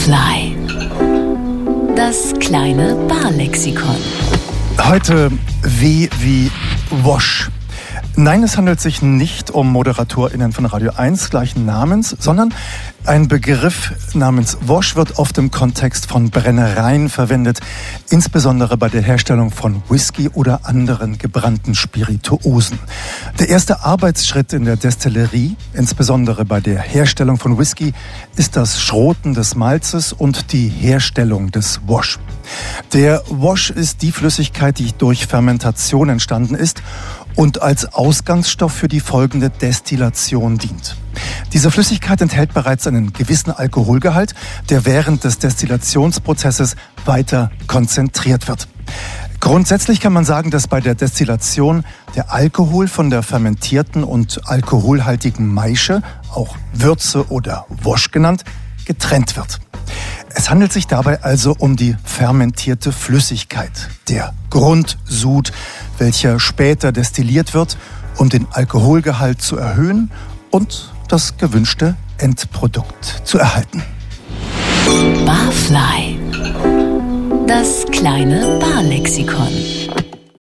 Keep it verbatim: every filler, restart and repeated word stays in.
Barfly, das kleine Barlexikon. Heute W wie Wosch. Nein, es handelt sich nicht um ModeratorInnen von Radio eins gleichen Namens, sondern ein Begriff namens Wosch wird oft im Kontext von Brennereien verwendet, insbesondere bei der Herstellung von Whisky oder anderen gebrannten Spirituosen. Der erste Arbeitsschritt in der Destillerie, insbesondere bei der Herstellung von Whisky, ist das Schroten des Malzes und die Herstellung des Wosch. Der Wosch ist die Flüssigkeit, die durch Fermentation entstanden ist und als Ausgangsstoff für die folgende Destillation dient. Diese Flüssigkeit enthält bereits einen gewissen Alkoholgehalt, der während des Destillationsprozesses weiter konzentriert wird. Grundsätzlich kann man sagen, dass bei der Destillation der Alkohol von der fermentierten und alkoholhaltigen Maische, auch Würze oder Wosch genannt, getrennt wird. Es handelt sich dabei also um die fermentierte Flüssigkeit, der Grundsud, welcher später destilliert wird, um den Alkoholgehalt zu erhöhen und das gewünschte Endprodukt zu erhalten. Barfly, das kleine Barlexikon.